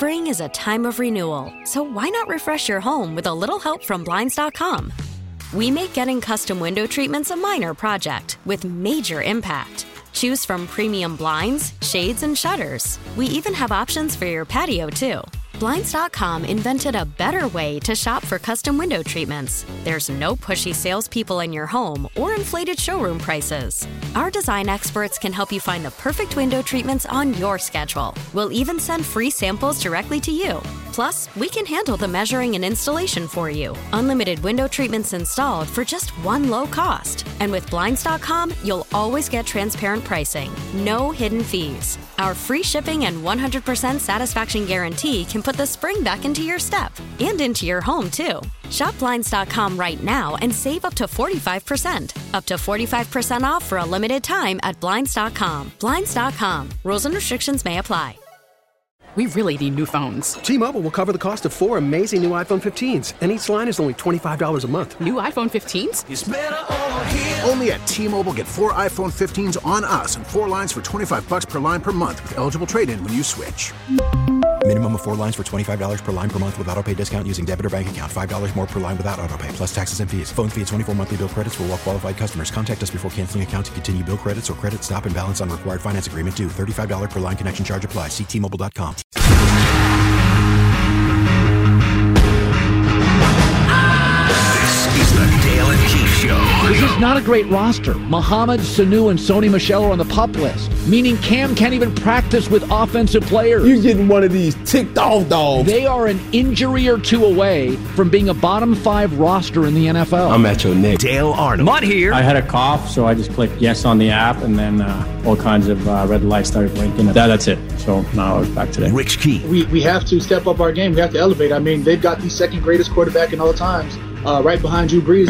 Spring is a time of renewal, so why not refresh your home with a little help from Blinds.com? We make getting custom window treatments a minor project with major impact. Choose from premium blinds, shades, and shutters. We even have options for your patio, too. Blinds.com invented a better way to shop for custom window treatments. There's no pushy salespeople in your home or inflated showroom prices. Our design experts can help you find the perfect window treatments on your schedule. We'll even send free samples directly to you. Plus, we can handle the measuring and installation for you. Unlimited window treatments installed for just one low cost. And with Blinds.com, you'll always get transparent pricing. No hidden fees. Our free shipping and 100% satisfaction guarantee can put the spring back into your step and into your home, too. Shop Blinds.com right now and save up to 45%. Up to 45% off for a limited time at Blinds.com. Blinds.com. Rules and restrictions may apply. We really need new phones. T-Mobile will cover the cost of 4 amazing new iPhone 15s, and each line is only $25 a month. New iPhone 15s? It's better over here. Only at T-Mobile, get 4 iPhone 15s on us and 4 lines for $25 per line per month with eligible trade-in when you switch. Minimum of 4 lines for $25 per line per month with autopay discount using debit or bank account. $5 more per line without autopay, plus taxes and fees. Phone fee at 24 monthly bill credits for well-qualified customers. Contact us before canceling account to continue bill credits or credit stop and balance on required finance agreement due. $35 per line connection charge applies. See T-Mobile.com. This is the Dale and Keefe Show. This is not a great roster. Mohamed, Sanu, and Sony Michel are on the PUP list, meaning Cam can't even practice with offensive players. You're getting one of these ticked off dogs. They are an injury or two away from being a bottom 5 roster in the NFL. I'm at your neck. Dale Arnold. Mutt here. I had a cough, so I just clicked yes on the app, and then all kinds of red lights started blinking. That's it. So now I was back today. Rich Keefe. We have to step up our game. We have to elevate. I mean, they've got the second greatest quarterback in all times, right behind Drew Brees.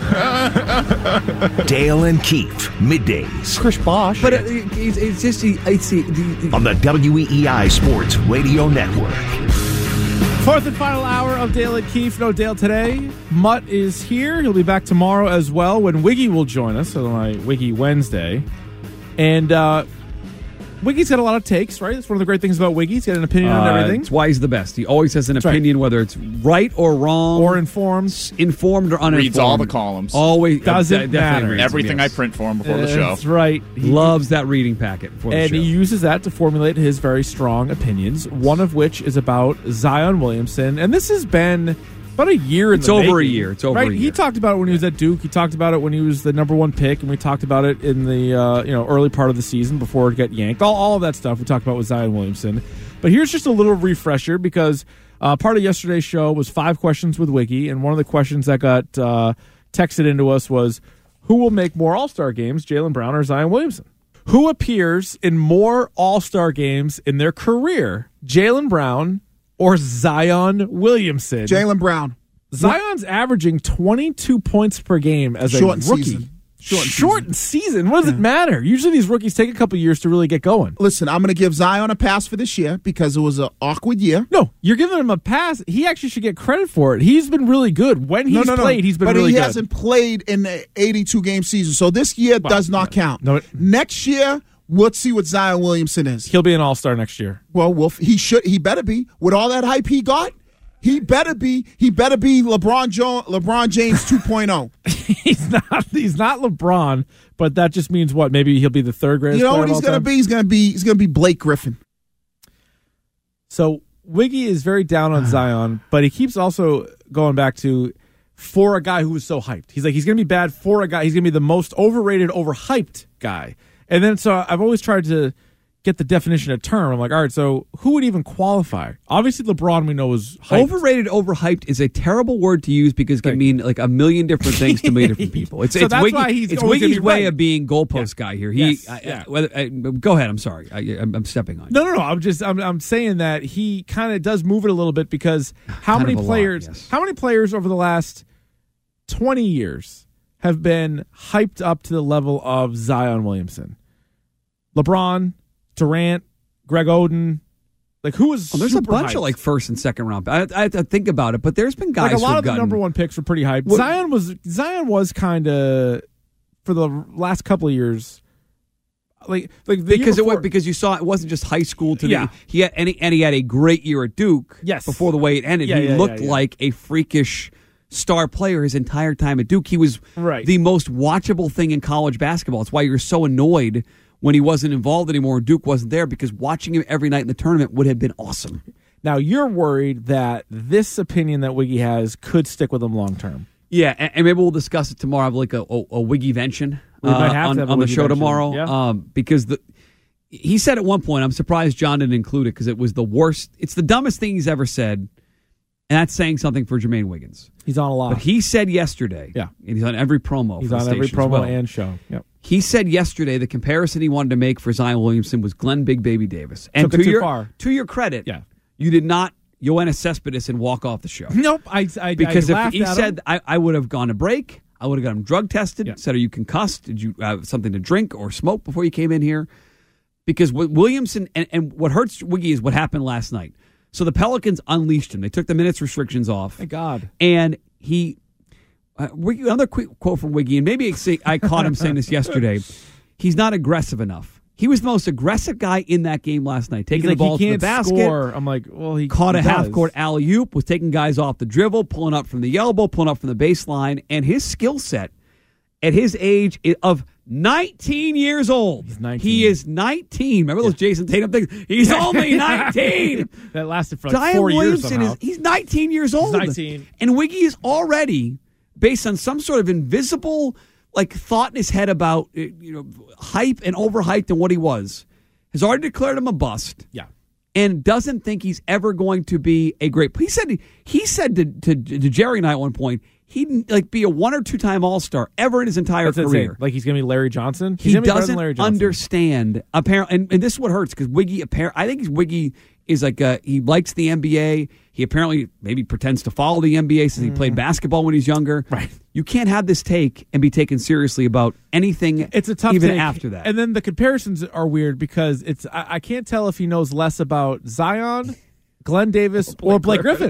Dale and Keefe. Middays. Chris Bosh. But it's just on the WEEI Sports Radio Network. Fourth and final hour of Dale and Keefe. No Dale today. Mutt is here. He'll be back tomorrow as well when Wiggy will join us on my Wiggy Wednesday. And Wiggy's got a lot of takes, right? That's one of the great things about Wiggy. He's got an opinion on everything. That's why he's the best. He always has an opinion, whether it's right or wrong. Or informed. Informed or uninformed. Reads all the columns. Always. Doesn't matter. Everything I print for him before the show. That's right. He loves that reading packet before the show. And he uses that to formulate his very strong opinions, one of which is about Zion Williamson. And this has been about a year in the making. It's over a year. It's over a year. He talked about it when he was at Duke. He talked about it when he was the number 1 pick, and we talked about it in the early part of the season before it got yanked. All of that stuff we talked about with Zion Williamson. But here's just a little refresher because part of yesterday's show was 5 questions with Wiggy, and one of the questions that got texted into us was, who will make more All-Star games, Jaylen Brown or Zion Williamson? Who appears in more All-Star games in their career, Jaylen Brown or Zion Williamson? Jaylen Brown. Zion's averaging 22 points per game as a rookie. Shortened season. What does it matter? Usually these rookies take a couple years to really get going. Listen, I'm going to give Zion a pass for this year because it was an awkward year. No, you're giving him a pass. He actually should get credit for it. He's been really good. When he's played, he's been really good. But he hasn't played in the 82-game season, so this year does not count. Next year, we'll see what Zion Williamson is. He'll be an All-Star next year. Well, he better be. With all that hype he got, he better be LeBron James 2.0. He's not LeBron, but that just means what? Maybe he'll be the 3rd greatest. You know what he's going to be? He's going to be Blake Griffin. So Wiggy is very down on Zion, but he keeps also going back to for a guy who was so hyped. He's like, he's going to be bad for a guy. He's going to be the most overrated, overhyped guy. And then so I've always tried to get the definition of term. I'm like, all right, so who would even qualify? Obviously, LeBron we know is hyped. Overrated, overhyped is a terrible word to use because it can mean like a million different things to many different people. It's Wiggy's way of being goalpost guy here. Go ahead. I'm sorry. I'm stepping on you. No. I'm saying that he kind of does move it a little bit because how many players over the last 20 years have been hyped up to the level of Zion Williamson? LeBron, Durant, Greg Oden, like who was? There's a bunch hyped? Of like 1st and 2nd round. I have to think about it, but there's been guys. Like a lot of the number 1 picks were pretty hyped. Zion was kind of for the last couple of years because you saw it wasn't just high school to he had a great year at Duke. Yes. Before the way it ended, he looked like a freakish star player his entire time at Duke. He was the most watchable thing in college basketball. It's why you're so annoyed when he wasn't involved anymore and Duke wasn't there, because watching him every night in the tournament would have been awesome. Now, you're worried that this opinion that Wiggy has could stick with him long term. Yeah, and maybe we'll discuss it tomorrow. I have like a Wiggy-vention on the show tomorrow. Because he said at one point, I'm surprised John didn't include it because it was the worst. It's the dumbest thing he's ever said, and that's saying something for Jermaine Wiggins. He's on a lot. But he said yesterday, and he's on every promo. He's on every promo and show. Yep. He said yesterday the comparison he wanted to make for Zion Williamson was Glenn Big Baby Davis. And took it too far. To your credit, you did not Yoenis Cespedes and walk off the show. Nope. Because if he said, I would have gone to break, I would have got him drug tested, said, are you concussed? Did you have something to drink or smoke before you came in here? Because Williamson, and what hurts Wiggy is what happened last night. So the Pelicans unleashed him. They took the minutes restrictions off. Thank God. And he, another quick quote from Wiggy, and maybe I caught him saying this yesterday. He's not aggressive enough. He was the most aggressive guy in that game last night, taking the ball to the basket. Score. I'm like, well, he caught a does. half-court alley-oop, was taking guys off the dribble, pulling up from the elbow, pulling up from the baseline, and his skill set at his age of 19 years old. He's 19. He is 19. Remember those Jason Tatum things? He's only 19. That lasted for like 4 years somehow. He's 19 years old. He's 19. And Wiggy is already, based on some sort of invisible thought in his head about hype and overhyped and what he was, has already declared him a bust. Yeah. And doesn't think he's ever going to be a great. He said to Jerry and I at one point, he'd be a 1 or 2 time All-Star ever in his entire career. Like he's going to be Larry Johnson. He doesn't understand apparently, and this is what hurts because Wiggy. I think Wiggy is he likes the NBA. He apparently maybe pretends to follow the NBA since he played basketball when he's younger. Right. You can't have this take and be taken seriously about anything. It's a tough even take. After that. And then the comparisons are weird because I can't tell if he knows less about Zion, Glenn Davis, or Blake Griffin.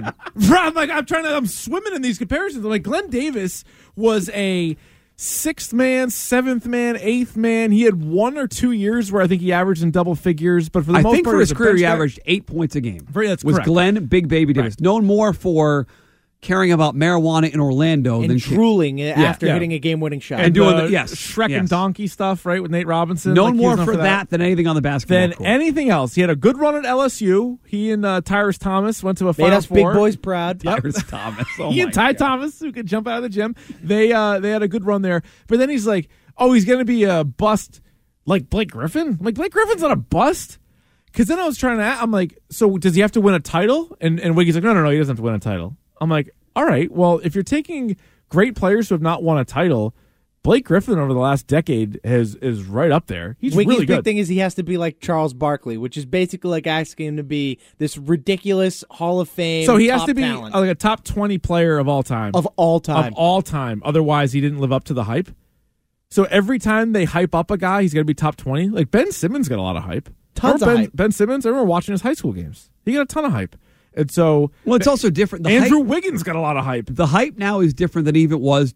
I'm swimming in these comparisons. I'm like, Glenn Davis was a 6th man, 7th man, 8th man. He had 1 or 2 years where I think he averaged in double figures, but for the most part, for his career, he averaged 8 points a game. That's was correct. Glenn Big Baby Davis, known more for caring about marijuana in Orlando and than drooling after hitting a game-winning shot and doing Shrek and Donkey stuff, right, with Nate Robinson. Known more for that than anything on the basketball court. Anything else. He had a good run at LSU. He and Tyrus Thomas went to a Final Four. Made us big boys proud. Yep. Tyrus Thomas. He and Ty Thomas, who could jump out of the gym. They had a good run there. But then he's like, oh, he's going to be a bust like Blake Griffin? I'm like, Blake Griffin's not a bust? Because then I was trying to I'm like, so does he have to win a title? And Wiggy's like, no, he doesn't have to win a title. I'm like, all right, well, if you're taking great players who have not won a title, Blake Griffin over the last decade is right up there. He's Wiggy's really good. big thing is he has to be like Charles Barkley, which is basically like asking him to be this ridiculous Hall of Fame. So he has to be talent. like a top 20 player of all time. Of all time. Otherwise, he didn't live up to the hype. So every time they hype up a guy, he's got to be top 20. Like Ben Simmons got a lot of hype. Tons of hype. Ben Simmons, I remember watching his high school games. He got a ton of hype. And so, it's also different. Andrew Wiggins got a lot of hype. The hype now is different than even it was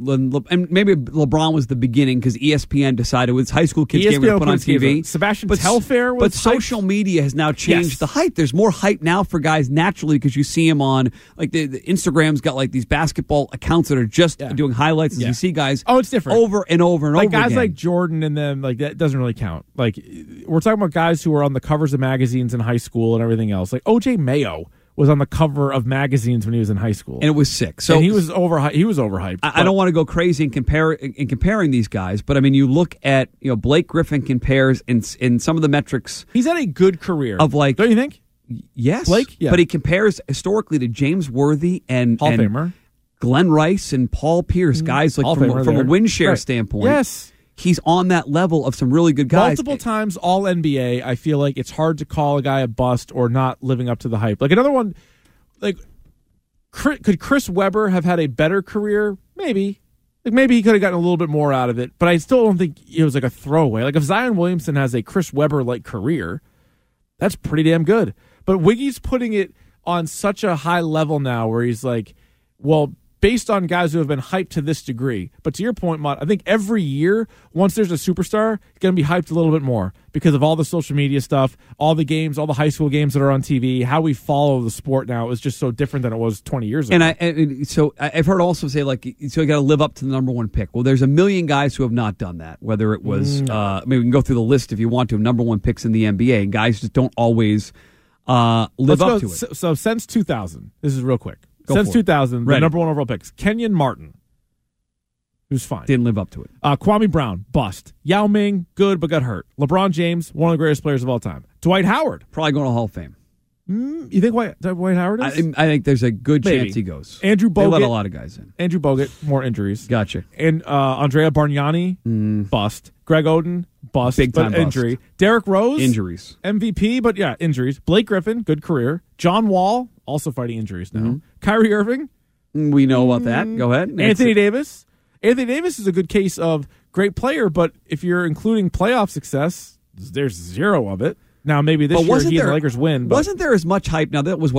and maybe LeBron was the beginning because ESPN decided with high school kids game to put on TV. Sebastian Telfair was But social media has now changed the hype. There's more hype now for guys naturally because you see them on the Instagram's got these basketball accounts that are just doing highlights and you see guys it's different over and over and over guys again. Like Jordan and them that doesn't really count. Like we're talking about guys who were on the covers of magazines in high school and everything else. Like OJ Mayo was on the cover of magazines when he was in high school, and it was sick. So and he was overhyped. I don't want to go crazy in comparing these guys, but I mean, you look at Blake Griffin compares in some of the metrics. He's had a good career of don't you think? Yes, Blake. Yeah. But he compares historically to James Worthy and Hall of Famer Glenn Rice and Paul Pierce, guys like from a win share standpoint. Yes. He's on that level of some really good guys. Multiple times all NBA, I feel like it's hard to call a guy a bust or not living up to the hype. Like another one, could Chris Webber have had a better career? Maybe. Maybe he could have gotten a little bit more out of it, but I still don't think it was like a throwaway. Like if Zion Williamson has a Chris Webber-like career, that's pretty damn good. But Wiggy's putting it on such a high level now where he's like, well, based on guys who have been hyped to this degree. But to your point, Mott, I think every year, once there's a superstar, it's going to be hyped a little bit more because of all the social media stuff, all the games, all the high school games that are on TV. How we follow the sport now is just so different than it was 20 years ago. And so I've heard also say, like, so you got to live up to the number one pick. Well, there's a million guys who have not done that, whether it was, I mean, we can go through the list if you want to, of number one picks in the NBA, and guys just don't always live up to it. So since 2000, this is real quick. Since 2000, Ready. the number one overall picks, Kenyon Martin, who's fine. Didn't live up to it. Kwame Brown, bust. Yao Ming, good, but got hurt. LeBron James, one of the greatest players of all time. Dwight Howard. Probably going to Hall of Fame. You think Dwight Howard is? I think there's a good chance he goes. Andrew Bogut. They let a lot of guys in. Andrew Bogut, more injuries. Gotcha. And Andrea Bargnani, bust. Greg Oden, bust. Big time injury. bust. Derrick Rose. Injuries. MVP, but yeah, injuries. Blake Griffin, good career. John Wall, also fighting injuries now. Kyrie Irving. We know about that. Go ahead. Anthony Davis. Anthony Davis is a good case of great player, but if you're including playoff success, there's zero of it. Now, maybe this year he and the Lakers win. But wasn't there as much hype? Now, that was,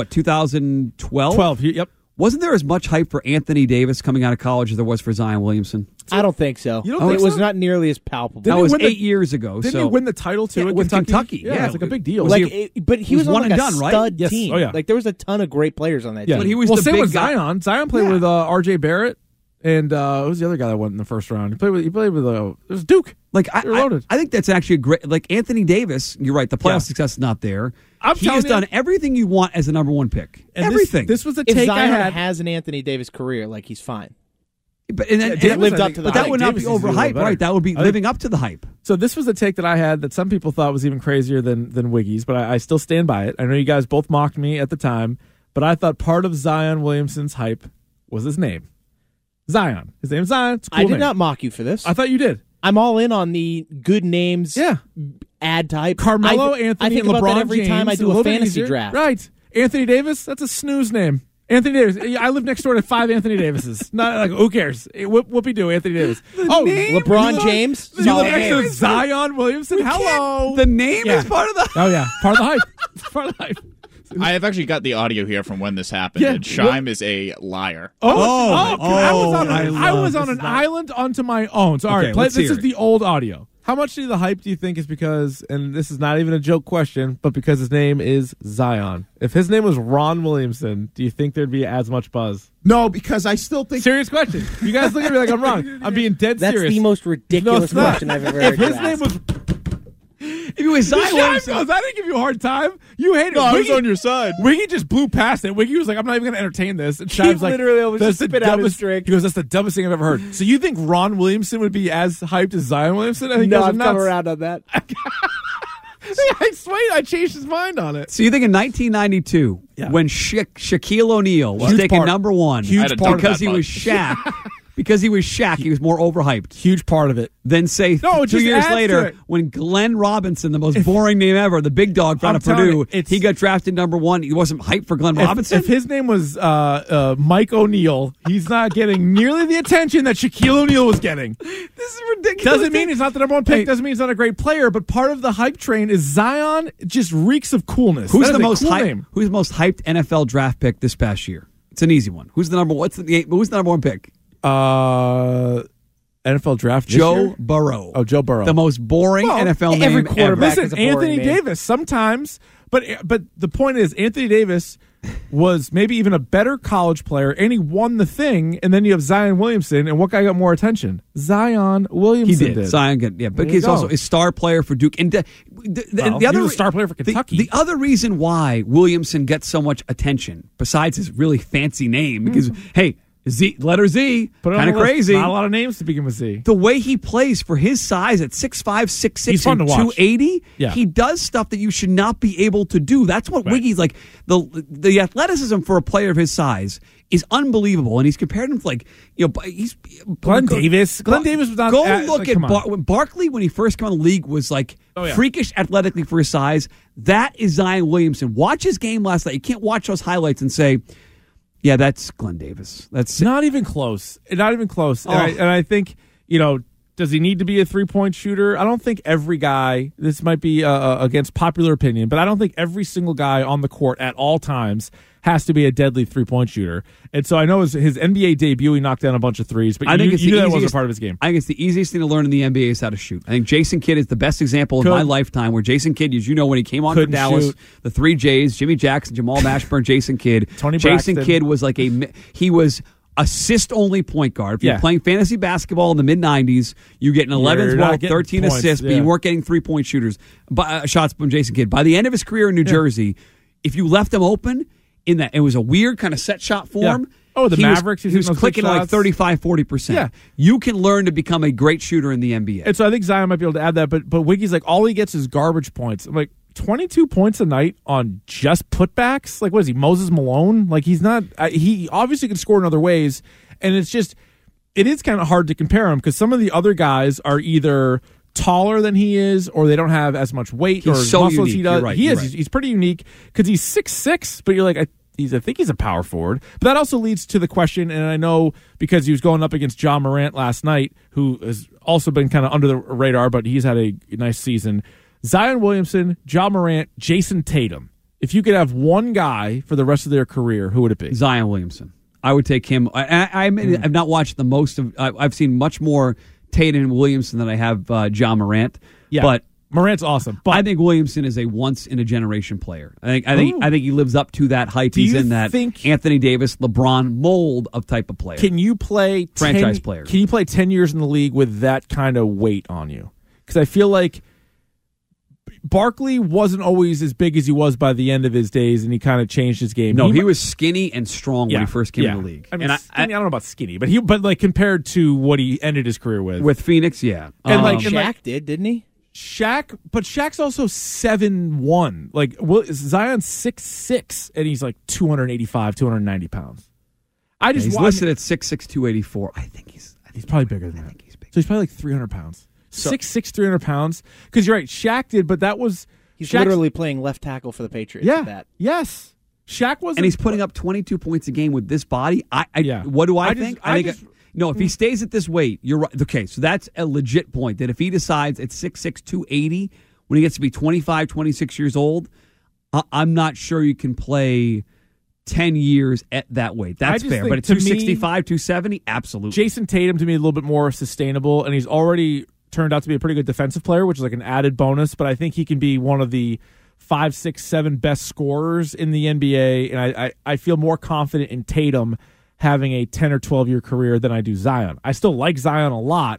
2012? 12, yep. Wasn't there as much hype for Anthony Davis coming out of college as there was for Zion Williamson? I don't think so. You don't think it was so? not nearly as palpable. That was 8 years ago. Didn't he win the title, too, at with Kentucky? Yeah, it's like a big deal. But he was one on and like done, a right? stud Yes. team. Oh, yeah. Like there was a ton of great players on that team. But he was the big same with guy. Zion. Zion played with R.J. Barrett, and who was the other guy that went in the first round? He played with it was Duke. Like I think that's actually a great. Like Anthony Davis, you're right. The playoff success is not there. He has done everything you want as a number one pick. And everything. This was the if take Zion I had. has an Anthony Davis career, like he's fine. But lived up to the But that hype. would not be overhyped, right? That would be living up to the hype. So this was the take that I had that some people thought was even crazier than Wiggy's, but I still stand by it. I know you guys both mocked me at the time, but I thought part of Zion Williamson's hype was his name. Zion. His name's Zion. It's a cool I did name. not mock you for this. I thought you did. I'm all in on the good names. Yeah. Add type. Carmelo, Anthony, I think and about LeBron that every James, time I do a little bit fantasy easier. draft. Right. Anthony Davis, that's a snooze name. Anthony Davis. I live next door to 5 Anthony Davises. Not like, who cares? Whoopie do, Anthony Davis. LeBron James. You live next to Zion Williamson. Hello. The name is part of the. Oh yeah, part of the hype. It's part of the hype. I have actually got the audio here from when this happened. Yeah. And Shime is a liar. I was on an island onto my own. So all right, let's this hear is it. the old audio. How much of the hype do you think is because, and this is not even a joke question, but because his name is Zion? If his name was Ron Williamson, do you think there'd be as much buzz? No, because I still think. Serious question. You guys look at me like I'm wrong. I'm being dead That's serious. the most ridiculous it's not. question I've ever heard. If his you name ask. was. If it was Zion Williamson, I didn't give you a hard time. You hated it. No, I was Wiggy- on your side. Wiggy just blew past it. Wiggy was like, I'm not even going to entertain this. And He Shime's like, literally almost that's just the spit out his dumbest drink. He goes, that's the dumbest thing I've ever heard. So you think Ron Williamson would be as hyped as Zion Williamson? I think No, those are I've nuts. come around on that. I swear, I changed his mind on it. So you think in 1992, when Shaquille O'Neal was Huge taken part. number one, Huge I had to part dunk because that he was much. Shaq, because he was Shaq, he was more overhyped. Huge part of it. Then say No, it 2 just years adds to later, it. when Glenn Robinson, the most boring name ever, the big dog out I'm of telling Purdue, you, it's- he got drafted number one. He wasn't hyped for Glenn Robinson. If his name was Mike O'Neal, he's not getting nearly the attention that Shaquille O'Neal was getting. This is ridiculous. Doesn't mean he's not the number one pick. Doesn't mean he's not a great player. But part of the hype train is Zion just reeks of coolness. Who's That the is a most cool hyped? name. Who's the most hyped NFL draft pick this past year? It's an easy one. Who's the number? Who's the number one pick? NFL draft this Joe year? Burrow. Oh, Joe Burrow. The most boring NFL name every quarterback ever. is Listen, a boring Anthony name. Davis sometimes, but the point is Anthony Davis was maybe even a better college player, and he won the thing. And then you have Zion Williamson, and what guy got more attention? Zion Williamson He did. Zion got, yeah, but There he's you also go. a star player for Duke. And the He other was a star player for Kentucky. The other reason why Williamson gets so much attention, besides his really fancy name, because hey, letter Z, Put it on kind of the list. crazy. Not a lot of names to begin with Z. The way he plays for his size at 6'5", 6'6", He's fun and to watch. 280, Yeah. he does stuff that you should not be able to do. That's what Wiggy's like. The athleticism for a player of his size is unbelievable, and he's compared him to he's Glenn Davis. Glenn Davis was not. Go at- look like, at come on. Barkley when he first came in the league was like Oh, yeah. freakish athletically for his size. That is Zion Williamson. Watch his game last night. You can't watch those highlights and say, yeah, that's Glenn Davis. That's Not even close. Not even close. Oh. And I think, Does he need to be a three-point shooter? I don't think every guy, this might be against popular opinion, but I don't think every single guy on the court at all times has to be a deadly three-point shooter. And so I know his NBA debut, he knocked down a bunch of threes, but I think that wasn't part of his game. I think it's the easiest thing to learn in the NBA is how to shoot. I think Jason Kidd is the best example of my lifetime, where Jason Kidd, as you know, when he came on for Dallas, the three J's, Jimmy Jackson, Jamal Mashburn, Jason Kidd. Jason Kidd was like he was assist-only point guard. If you're playing fantasy basketball in the mid-'90s, you get an 11, 12, 13 assists, but you weren't getting three-point shots from Jason Kidd. By the end of his career in New Jersey, if you left him open, it was a weird kind of set shot form. Yeah. Oh, the Mavericks. He was clicking like 35-40%. Yeah. You can learn to become a great shooter in the NBA. And so I think Zion might be able to add that, but Wiggy's like, all he gets is garbage points. I'm like, 22 points a night on just putbacks? Like, what is he, Moses Malone? Like, he's not he obviously can score in other ways, and it is kind of hard to compare him because some of the other guys are either taller than he is, or they don't have as much weight or so muscles unique. he does. You're right. He's pretty unique because he's 6'6", but you're like, I think he's a power forward. But that also leads to the question, and I know because he was going up against Ja Morant last night, who has also been kind of under the radar, but he's had a nice season. Zion Williamson, Ja Morant, Jason Tatum. If you could have one guy for the rest of their career, who would it be? Zion Williamson. I would take him. I've not watched the most of. I've seen much more Tatum and Williamson than I have Ja Morant. Yeah, but Morant's awesome. But I think Williamson is a once in a generation player. I think he lives up to that hype. He's in that Anthony Davis, LeBron mold of type of player. Can you play franchise player? Can you play 10 years in the league with that kind of weight on you? Because I feel like Barkley wasn't always as big as he was by the end of his days, and he kind of changed his game. No, he was skinny and strong when he first came in the league. I mean, I don't know about skinny, but like compared to what he ended his career with Phoenix, yeah. And Shaq didn't he? Shaq's also 7'1". Like, Zion's 6'6", and he's like 285, 290 pounds. He's listed at 6'6", 284. I think he's probably bigger than that. He's big. So he's probably like 300 pounds. 6'6", 300 pounds. Because you're right, Shaq did, but that was... He's literally playing left tackle for the Patriots. Yeah, yes. Shaq wasn't... And he's putting up 22 points a game with this body. What do I think? If he stays at this weight, you're right. Okay, so that's a legit point, that if he decides at 6'6", 280, when he gets to be 25, 26 years old, I'm not sure you can play 10 years at that weight. That's fair. But at 265, 270, absolutely. Jason Tatum, to me, a little bit more sustainable, and he's already turned out to be a pretty good defensive player, which is like an added bonus, but I think he can be one of the 5, 6, 7 best scorers in the NBA, and I feel more confident in Tatum having a 10 or 12-year career than I do Zion. I still like Zion a lot.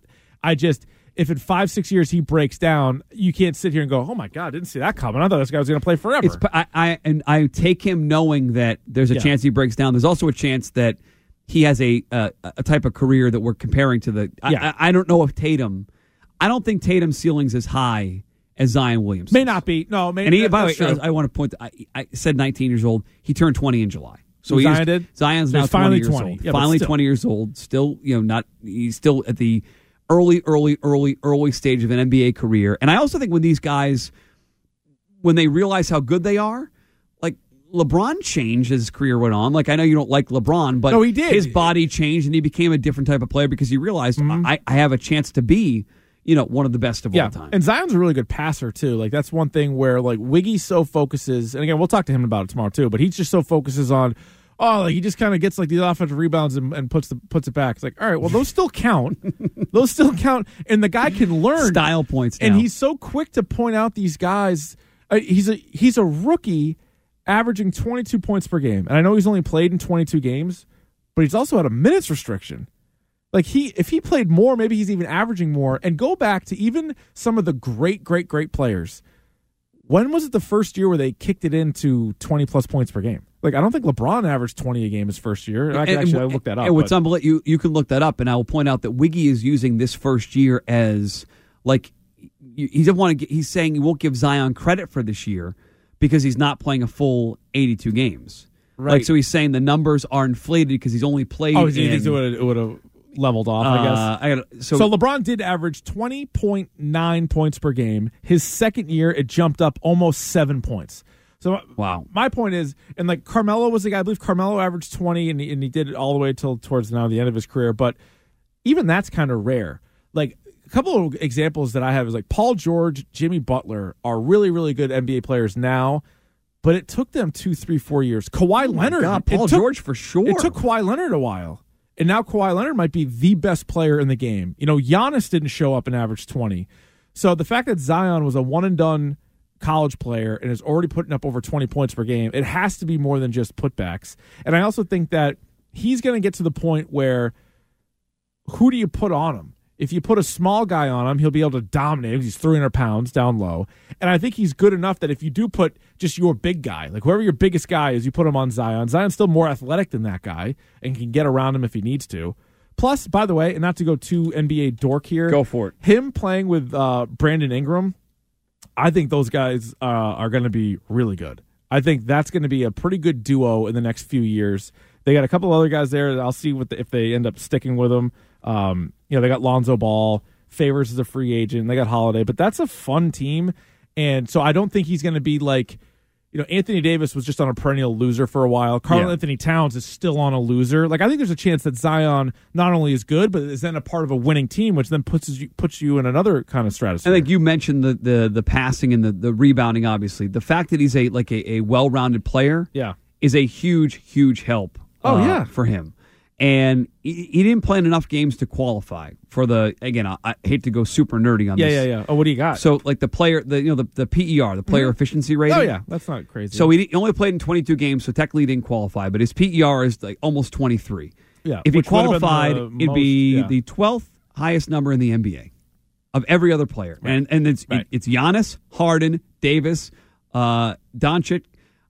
If in 5, 6 years he breaks down, you can't sit here and go, oh my God, I didn't see that coming. I thought this guy was going to play forever. I take him knowing that there's a chance he breaks down. There's also a chance that he has a type of career that we're comparing to the... I don't know if Tatum... I don't think Tatum's ceiling's as high as Zion Williamson. May not be. No, by the way, I want to point... I said 19 years old. He turned 20 in July. So Zion's now 20 years old. Yeah, finally 20 years old. Still, he's still at the early stage of an NBA career. And I also think when these guys, when they realize how good they are, like LeBron changed as his career went on. Like, I know you don't like LeBron, but no, he did. His body changed and he became a different type of player because he realized I have a chance to be one of the best of all time. And Zion's a really good passer, too. Like, that's one thing where, like, Wiggy so focuses, and again, we'll talk to him about it tomorrow, too, but he just so focuses on, he just kind of gets, like, these offensive rebounds and puts it back. It's like, all right, well, those still count. Those still count, and the guy can learn. Style points now. And he's so quick to point out these guys. He's a rookie averaging 22 points per game, and I know he's only played in 22 games, but he's also had a minutes restriction. Like, if he played more, maybe he's even averaging more. And go back to even some of the great players. When was it the first year where they kicked it into 20-plus points per game? Like, I don't think LeBron averaged 20 a game his first year. I look that up. And what's unbelievable, you can look that up, and I will point out that Wiggy is using this first year as, like, he's saying he won't give Zion credit for this year because he's not playing a full 82 games. Right. Like, so he's saying the numbers are inflated because he's only played he thinks it would have leveled off, I guess. So LeBron did average 20.9 points per game. His second year, it jumped up almost 7 points. So my point is, and like Carmelo was the guy, I believe Carmelo averaged 20, and he did it all the way towards now the end of his career. But even that's kind of rare. Like a couple of examples that I have is like Paul George, Jimmy Butler are really, really good NBA players now, but it took them 2, 3, 4 years. Kawhi Leonard. God, Paul George for sure. It took Kawhi Leonard a while. And now Kawhi Leonard might be the best player in the game. Giannis didn't show up and average 20. So the fact that Zion was a one-and-done college player and is already putting up over 20 points per game, it has to be more than just putbacks. And I also think that he's going to get to the point where who do you put on him? If you put a small guy on him, he'll be able to dominate. He's 300 pounds down low. And I think he's good enough that if you do put just your big guy, like whoever your biggest guy is, you put him on Zion. Zion's still more athletic than that guy and can get around him if he needs to. Plus, by the way, and not to go too NBA dork here. Go for it. Him playing with Brandon Ingram, I think those guys are going to be really good. I think that's going to be a pretty good duo in the next few years. They got a couple other guys there that I'll see if they end up sticking with them. They got Lonzo Ball, Favors is a free agent, they got Holiday, but that's a fun team. And so I don't think he's going to be like, Anthony Davis was just on a perennial loser for a while. Karl Anthony Towns is still on a loser. Like, I think there's a chance that Zion not only is good, but is then a part of a winning team, which then puts you in another kind of stratosphere. I think you mentioned the passing and the rebounding, obviously. The fact that he's a well-rounded player is a huge, huge help for him. And he didn't play in enough games to qualify for I hate to go super nerdy on this. Yeah. Oh, what do you got? So, like the player, the PER, the player efficiency rating. Oh, yeah. That's not crazy. So, he only played in 22 games, so technically he didn't qualify, but his PER is like almost 23. Yeah. If he qualified, it'd be the 12th highest number in the NBA of every other player. Right. And it's Giannis, Harden, Davis, Doncic,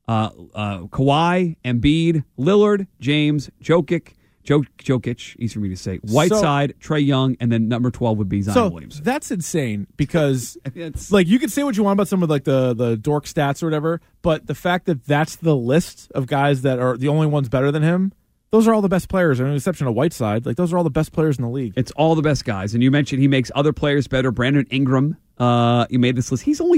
Kawhi, Embiid, Lillard, James, Jokic, easy for me to say, Whiteside, Trae Young, and then number 12 would be Zion Williamson. That's insane because like you can say what you want about some of like the dork stats or whatever, but the fact that that's the list of guys that are the only ones better than him, those are all the best players, with the exception of Whiteside. Like, those are all the best players in the league. It's all the best guys. And you mentioned he makes other players better. Brandon Ingram, you made this list. He's only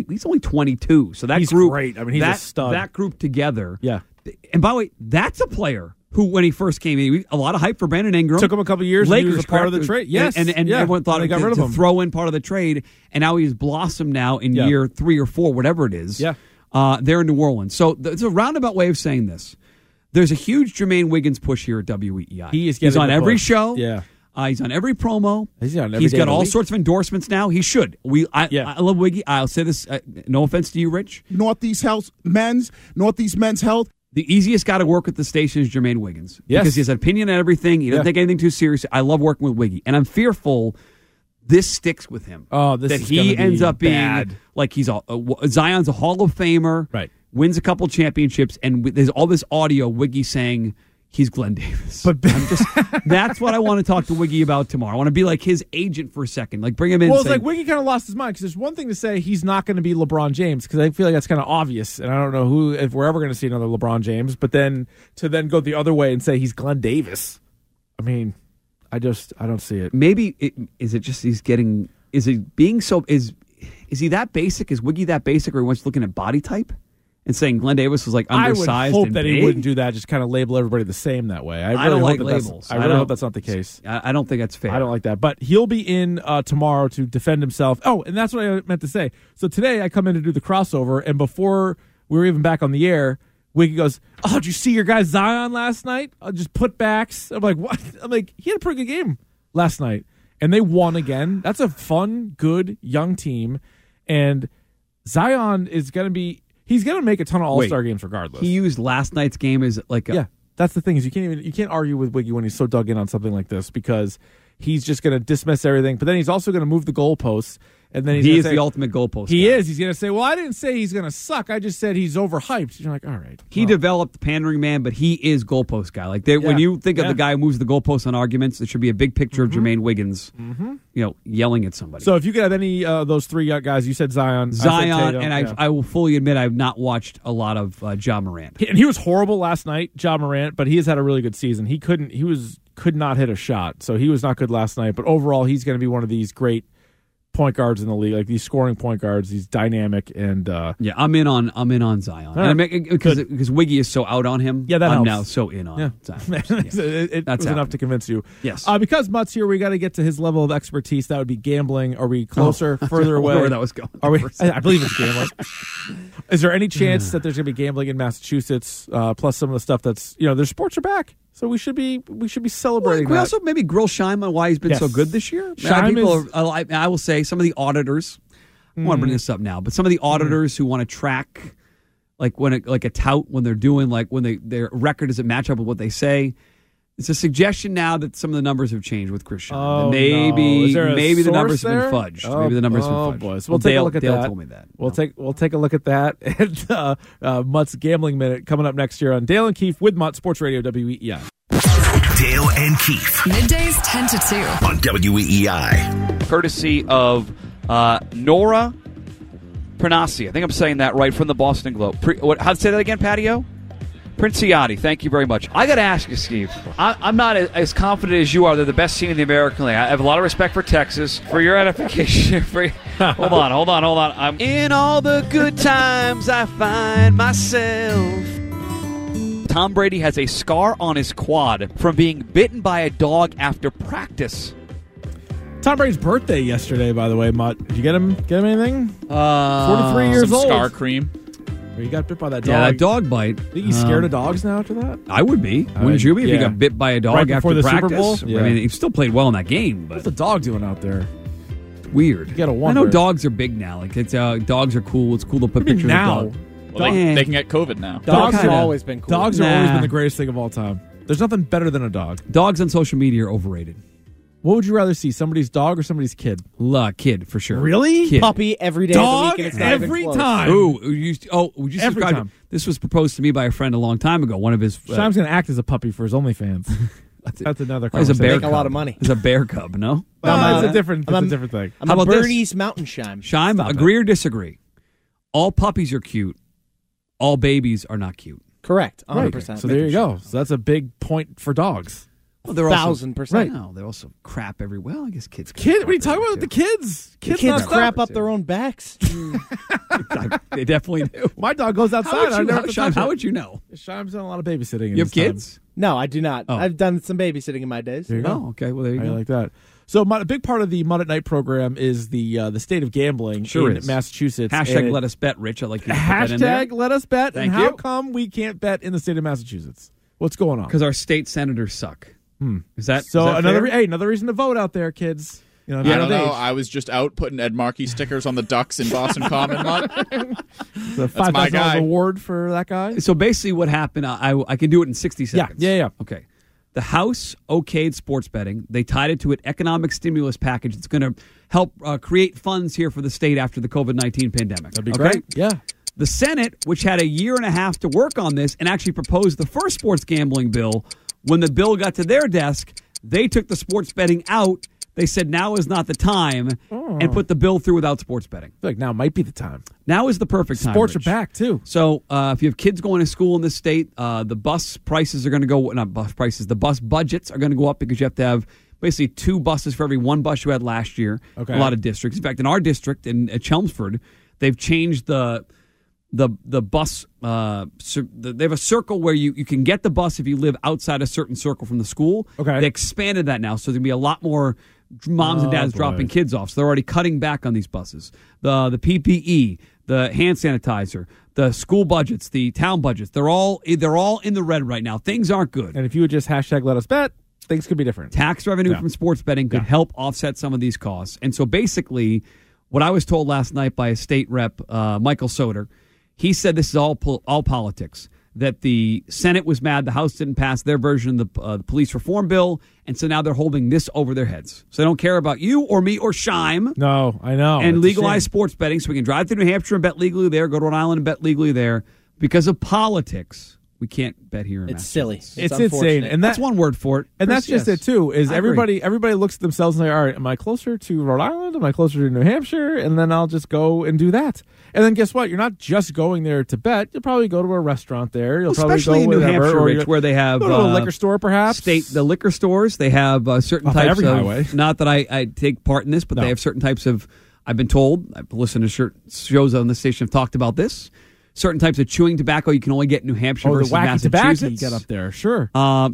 22. So he's group, great. I mean, he's a stud. That group together. Yeah. And by the way, that's a player who, when he first came in, a lot of hype for Brandon Ingram. Took him a couple years. Lakers he was a part of the trade. Yes, and everyone thought they got rid of him. Throw in part of the trade, and now he's blossomed now in year 3 or 4, whatever it is. Yeah, they're in New Orleans. So it's a roundabout way of saying this. There's a huge Jermaine Wiggins push here at WEEI. He's on every show. Yeah. He's on every promo. He's got all sorts of endorsements now. He should. I love Wiggy. I'll say this. No offense to you, Rich. Northeast Men's Health. The easiest guy to work with the station is Jermaine Wiggins. Yes. Because he has an opinion on everything. He doesn't take anything too seriously. I love working with Wiggy. And I'm fearful this sticks with him. Oh, this that is he ends up bad. being like Zion's a Hall of Famer. Right. Wins a couple championships. And there's all this audio, Wiggy saying he's Glenn Davis. But that's what I want to talk to Wiggy about tomorrow. I want to be like his agent for a second. Like, bring him in. Well, it's like Wiggy kind of lost his mind because there's one thing to say he's not going to be LeBron James because I feel like that's kind of obvious, and I don't know if we're ever going to see another LeBron James. But then to go the other way and say he's Glenn Davis, I mean, I don't see it. Maybe is it just is he being so is he that basic? Is Wiggy that basic, or he wants looking at body type? And saying Glenn Davis was like undersized. I would hope and that big. He wouldn't do that. Just kind of label everybody the same that way. I don't like labels. I really hope that's not the case. I don't think that's fair. I don't like that. But he'll be in tomorrow to defend himself. Oh, and that's what I meant to say. So today I come in to do the crossover, and before we were even back on the air, Wiggy goes, "Oh, did you see your guy Zion last night? Just putbacks." I'm like, "What?" I'm like, "He had a pretty good game last night, and they won again. That's a fun, good young team, and Zion is going to be." He's going to make a ton of All-Star games regardless. He used last night's game as like yeah. That's the thing is you can't argue with Wiggy when he's so dug in on something like this because he's just going to dismiss everything. But then he's also going to move the goalposts, and then he is the ultimate goalpost. He guy. is. He's going to say, "Well, I didn't say he's going to suck. I just said he's overhyped." You're like, "All right." He developed the pandering man, but he is goalpost guy. Like when you think of the guy who moves the goalpost on arguments, there should be a big picture of Jermaine Wiggins, yelling at somebody. So if you could have any of those three guys, you said Zion, Tatum, and I will fully admit I have not watched a lot of Ja Morant. And he was horrible last night, Ja Morant, but he has had a really good season. He could not hit a shot, so he was not good last night. But overall, he's going to be one of these great point guards in the league, like these scoring point guards, these dynamic and I'm in on Zion because Wiggy is so out on him. Yeah, that I'm helps. now so in on Zion. It was enough to convince you. Yes, because Mutt's here, we got to get to his level of expertise. That would be gambling. Are we closer, further away? Where that was going? Are we? I believe it's gambling. Is there any chance that there's going to be gambling in Massachusetts? Plus some of the stuff that's their sports are back. So we should be celebrating. We also maybe grill Scheim on why he's been so good this year. I will say some of the auditors. I want to bring this up now, but some of the auditors who want to track, like when a tout when they're doing when their record doesn't match up with what they say. It's a suggestion now that some of the numbers have changed with Chris Scheim. Oh, maybe the numbers there? have been fudged. Maybe the numbers have been fudged. Boy. So we'll take a look at Dale that. told me that. We'll take a look at that. And Mutt's Gambling Minute coming up next year on Dale and Keefe with Mutt Sports Radio WEEI. Dale and Keefe. Middays 10 to 2. On WEEI. Courtesy of Nora Pranasi. I think I'm saying that right, from the Boston Globe. How'd say that again, Patio? Princiati, thank you very much. I got to ask you, Steve. I'm not as confident as you are. They're the best team in the American League. I have a lot of respect for Texas. For your edification, hold on. I'm in all the good times I find myself. Tom Brady has a scar on his quad from being bitten by a dog after practice. Tom Brady's birthday yesterday, by the way, Mutt. Did you get him anything? 43 years old. Scar cream. He got bit by that dog. Yeah, that dog bite. Think he's scared of dogs now after that? I would be. Wouldn't you be if he got bit by a dog right after the practice? Super Bowl? Yeah. I mean, he still played well in that game. But what's the dog doing out there? Weird. You gotta wonder. I know dogs are big now. Like it's dogs are cool. It's cool to put pictures now? of dogs. Well, they can get COVID now. Dogs have always been cool. Dogs have always been the greatest thing of all time. There's nothing better than a dog. Dogs on social media are overrated. What would you rather see, somebody's dog or somebody's kid? Kid, for sure. Really? Kid. Puppy every day dog of the week. And it's not every even close. time. Would you every subscribe? time. This was proposed to me by a friend a long time ago. One of his... Scheim's going to act as a puppy for his OnlyFans. That's another conversation. He's a bear Make cub. a lot of money. He's a bear cub, no? It's a different thing. I'm How a about this? Bernese Mountain Scheim. Scheim, agree or disagree? All puppies are cute. All babies are not cute. Correct. 100%. Right. So there you go. So that's a big point for dogs. Well, they're 1,000%. Right. No, they also crap every. Well, I guess kids. What are you talking about with the kids? Kids crap up their own backs. They definitely do. My dog goes outside. How would you know? Scheim's done a lot of babysitting. You have kids? No, I do not. Oh. I've done some babysitting in my days. There you go. Oh, okay. Well, there you go. I like that. So a big part of the Mutt at Night program is the state of gambling in Massachusetts. Hashtag let us bet, Rich. I like you to put that in there. Hashtag let us bet. Thank and you. how come we can't bet in the state of Massachusetts? What's going on? Because our state senators suck. Is that so? Is that Another reason to vote out there, kids. I don't know. I was just out putting Ed Markey stickers on the ducks in Boston Common. The $5,000 award for that guy. So basically, what happened? I can do it in 60 seconds. Yeah. Okay. The House okayed sports betting. They tied it to an economic stimulus package that's going to help create funds here for the state after the COVID-19 pandemic. That'd be great. Yeah. The Senate, which had a year and a half to work on this and actually proposed the first sports gambling bill, when the bill got to their desk, they took the sports betting out. They said now is not the time and put the bill through without sports betting. I feel like now might be the time. Now is the perfect time. Sports Rich. are back, too. So if you have kids going to school in this state, the bus prices are going to go, not bus prices, the bus budgets are going to go up because you have to have basically 2 buses for every 1 bus you had last year. Okay. A lot of districts. In fact, in our district at Chelmsford, they've changed the bus. They have a circle where you can get the bus if you live outside a certain circle from the school. Okay. They expanded that now, so there's going to be a lot more moms and dads dropping kids off. So they're already cutting back on these buses. The PPE, the hand sanitizer, the school budgets, the town budgets, they're all in the red right now. Things aren't good. And if you would just hashtag let us bet, things could be different. Tax revenue from sports betting could help offset some of these costs. And so basically, what I was told last night by a state rep, Michael Soter, he said this is all politics, that the Senate was mad the House didn't pass their version of the police reform bill, and so now they're holding this over their heads. So they don't care about you or me or Scheim. No, I know. And legalize sports betting so we can drive through New Hampshire and bet legally there, go to Rhode Island and bet legally there. Because of politics, we can't bet here in It's silly. It's insane. And that's one word for it. And that's just it, too, is I agree. everybody looks at themselves and say, all right, am I closer to Rhode Island? Am I closer to New Hampshire? And then I'll just go and do that. And then guess what? You're not just going there to bet. You'll probably go to a restaurant there. You'll especially in New Hampshire, Rich, where they have go to a liquor store, perhaps. The liquor stores, they have certain types of. Highway. Not that I take part in this, but they have certain types of I've been told, I've listened to certain shows on the station have talked about this. Certain types of chewing tobacco you can only get in New Hampshire versus the wacky Massachusetts. tobacco you get up there, sure.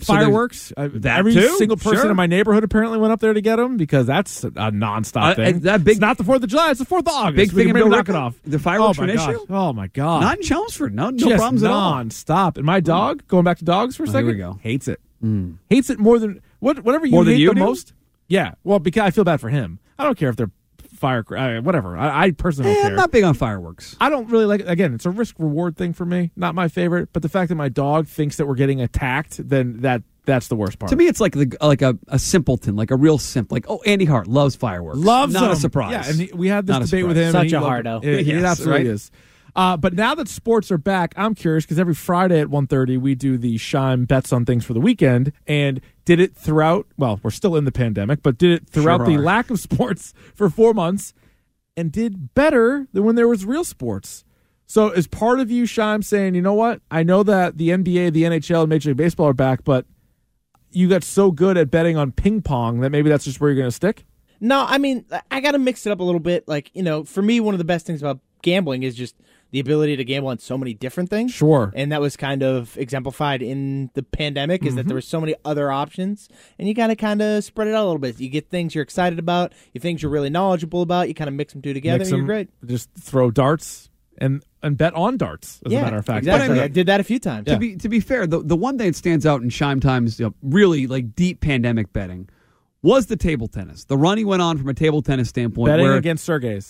So Fireworks. Every too? single person Sure. in my neighborhood apparently went up there to get them because that's a nonstop thing. It's not the 4th of July; it's the 4th of August. Big thing in maybe Bill knock it Rickard? off. The fireworks oh my are an God. issue? Oh my God! Not in Chelmsford. No Just problems at all. nonstop. And my dog, going back to dogs for a second, here we go. hates it. Hates it more than whatever you More than hate you the do? most. Yeah, well, because I feel bad for him. I don't care if they're whatever. I personally don't care. I'm not big on fireworks. I don't really like it. Again, it's a risk-reward thing for me. Not my favorite. But the fact that my dog thinks that we're getting attacked, then that's the worst part. To me, it's like a simpleton, like a real simp. Like, Andy Hart loves fireworks. Loves Not them. a surprise. Yeah, and we had this Not a debate with surprise. him. Such and he a loved hardo. it. It Yes, absolutely right? is. But now that sports are back, I'm curious because every Friday at 1:30 we do the Shime Bets on Things for the Weekend, and did it throughout. Well, we're still in the pandemic, but did it throughout Sure the are. lack of sports for 4 months, and did better than when there was real sports. So, is part of you, Shime, saying, you know what? I know that the NBA, the NHL, and Major League Baseball are back, but you got so good at betting on ping pong that maybe that's just where you're going to stick? No, I mean, I got to mix it up a little bit. Like, for me, one of the best things about gambling is just the ability to gamble on so many different things. Sure. And that was kind of exemplified in the pandemic, is that there were so many other options, and you got to kind of spread it out a little bit. You get things you're excited about, you things you're really knowledgeable about, you kind of mix them two together, and you're great. Just throw darts and bet on darts, as a matter of fact. Exactly. But I did that a few times. To be fair, the one thing that stands out in Shime Time's really like deep pandemic betting was the table tennis. The run he went on from a table tennis standpoint. betting where against Sergey's.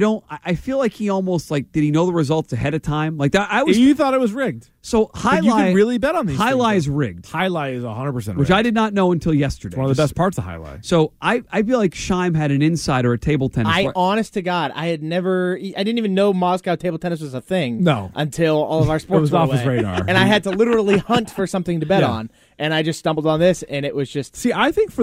I feel like he almost did he know the results ahead of time? Like that. You thought it was rigged. So But you can really bet on these things. Highlight is rigged. Highlight is 100% rigged. Which I did not know until yesterday. It's one of the best parts of Highlight. So I feel like Shime had an insider at table tennis. Honest to God, I didn't even know Moscow table tennis was a thing. No. Until all of our sports was went off his away. radar. And I had to literally hunt for something to bet Yeah. on. And I just stumbled on this, and it was just... See, I think for